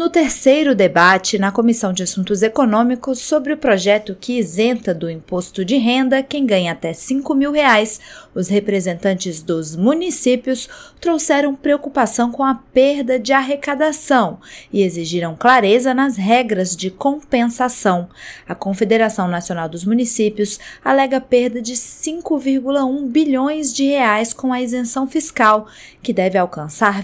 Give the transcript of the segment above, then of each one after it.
No terceiro debate na Comissão de Assuntos Econômicos sobre o projeto que isenta do imposto de renda quem ganha até R$ 5.000, os representantes dos municípios trouxeram preocupação com a perda de arrecadação e exigiram clareza nas regras de compensação. A Confederação Nacional dos Municípios alega perda de R$ 5,1 bilhões com a isenção fiscal, que deve alcançar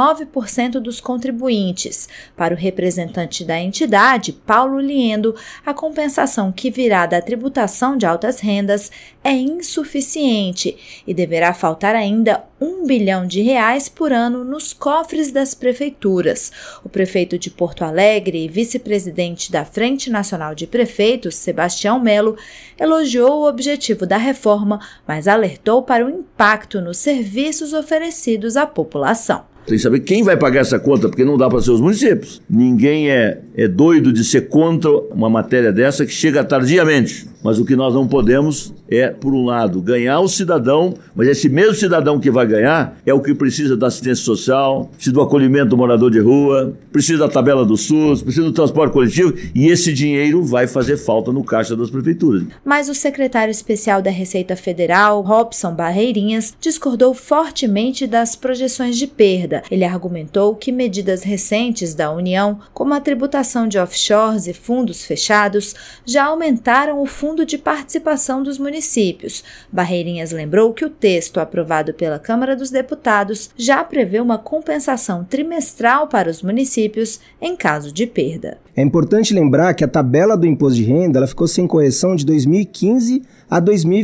29% dos contribuintes. Para o representante da entidade, Paulo Liendo, a compensação que virá da tributação de altas rendas é insuficiente e deverá faltar ainda R$ 1 bilhão por ano nos cofres das prefeituras. O prefeito de Porto Alegre e vice-presidente da Frente Nacional de Prefeitos, Sebastião Melo, elogiou o objetivo da reforma, mas alertou para o impacto nos serviços oferecidos à população. Tem que saber quem vai pagar essa conta, porque não dá para ser os municípios. Ninguém é doido de ser contra uma matéria dessa que chega tardiamente. Mas o que nós não podemos é, por um lado, ganhar o cidadão, mas esse mesmo cidadão que vai ganhar é o que precisa da assistência social, precisa do acolhimento do morador de rua, precisa da tabela do SUS, precisa do transporte coletivo, e esse dinheiro vai fazer falta no caixa das prefeituras. Mas o secretário especial da Receita Federal, Robson Barreirinhas, discordou fortemente das projeções de perda. Ele argumentou que medidas recentes da União, como a tributação de offshores e fundos fechados, já aumentaram o fundo de participação dos municípios. Barreirinhas lembrou que o texto aprovado pela Câmara dos Deputados já prevê uma compensação trimestral para os municípios em caso de perda. É importante lembrar que a tabela do imposto de renda ela ficou sem correção de 2015 a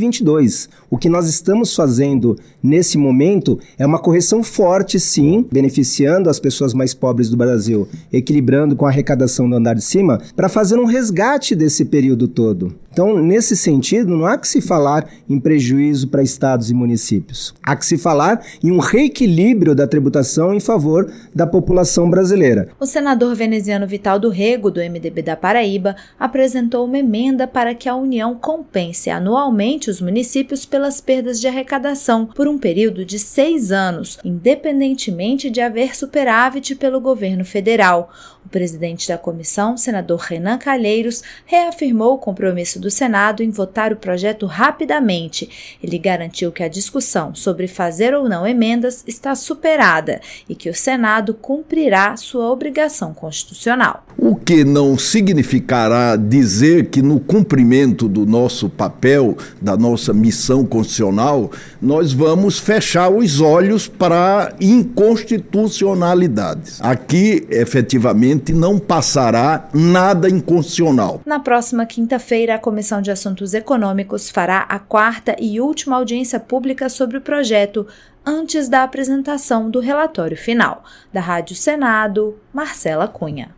2022. O que nós estamos fazendo nesse momento é uma correção forte, sim, beneficiando as pessoas mais pobres do Brasil, equilibrando com a arrecadação do andar de cima, para fazer um resgate desse período todo. Então, nesse sentido, não há que se falar em prejuízo para estados e municípios. Há que se falar em um reequilíbrio da tributação em favor da população brasileira. O senador veneziano Vital do Rego, do MDB da Paraíba, apresentou uma emenda para que a União compense anualmente os municípios pelas perdas de arrecadação por um período de 6 anos, independentemente de haver superávit pelo governo federal. O presidente da comissão, senador Renan Calheiros, reafirmou o compromisso do Senado em votar o projeto rapidamente. Ele garantiu que a discussão sobre fazer ou não emendas está superada e que o Senado cumprirá sua obrigação constitucional. O que não significará dizer que no cumprimento do nosso papel, da nossa missão constitucional, nós vamos fechar os olhos para inconstitucionalidades. Aqui, efetivamente, não passará nada inconstitucional. Na próxima quinta-feira, a Comissão de Assuntos Econômicos fará a 4ª e última audiência pública sobre o projeto, antes da apresentação do relatório final. Da Rádio Senado, Marcela Cunha.